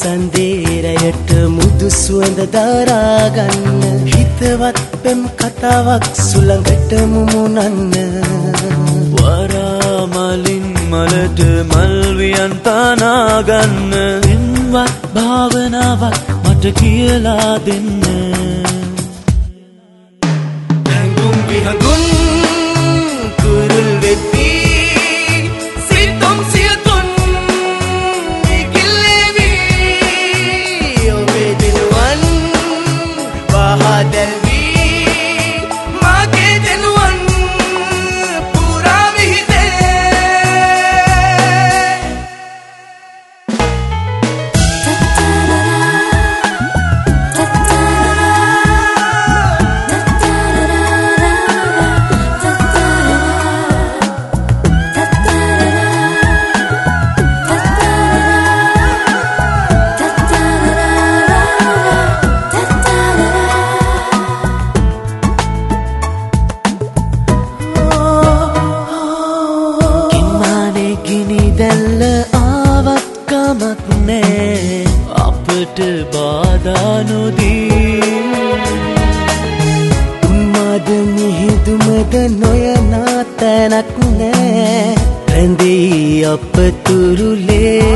සන්දේරයට මුදු සුවඳ දරාගන්න හිතවත් පෙම් කතාවක් සුළඟට මුමුණන්න වරා මලින් මලට මල් වියන් තනාගන්න පින්වත් භාවනාවක් මට කියලා දෙන්න හැඟුම් විහඟුන් කුරුල් වෙති දැල්ල ආවත් කමක් නෑ අපට බාධා නොදී උන්මද මිහිදුමද නොයනා තැනක් නෑ රැඳී අප තුරුලේ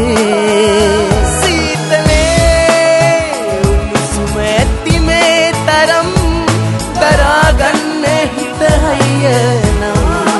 සීතලේ උණුසුම ඇති මේ තරම් දරාගන්න හිත හයියනම්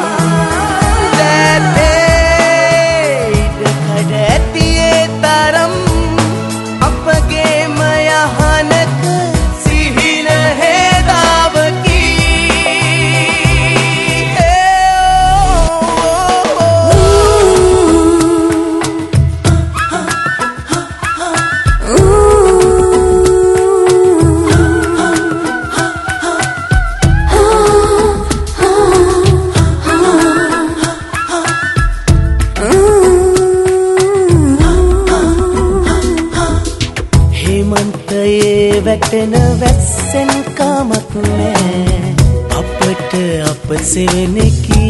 වැටෙන වැස්සෙන් කමක් නෑ අපට අප සෙවණකි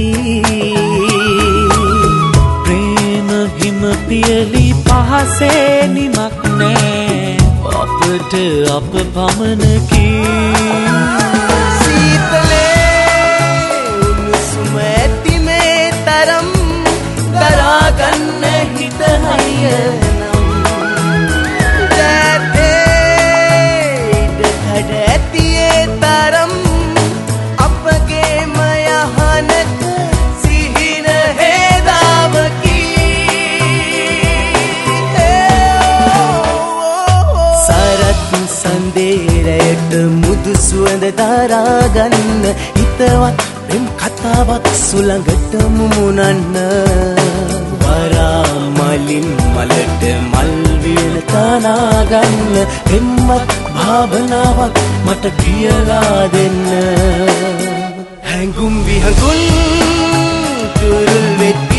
ප්‍රේම හිම පියලි පහසේ නිමක් නෑ අපට අප පමණකි සීතලේ උණුසුම ඇති මේ තරම් දරාගන්න හිත හයියනම් සන්දේරයට මුදු සුවඳ දරාගන්න හිතවත් පෙම් කතාවක් සුළඟට මුමුණන්න වරා මලින් මලට මල් වියන තනාගන්න පෙම්වත් භාවනාවක් මට කියලා දෙන්න හැඟුම් විහඟුන් තුරුල් වෙත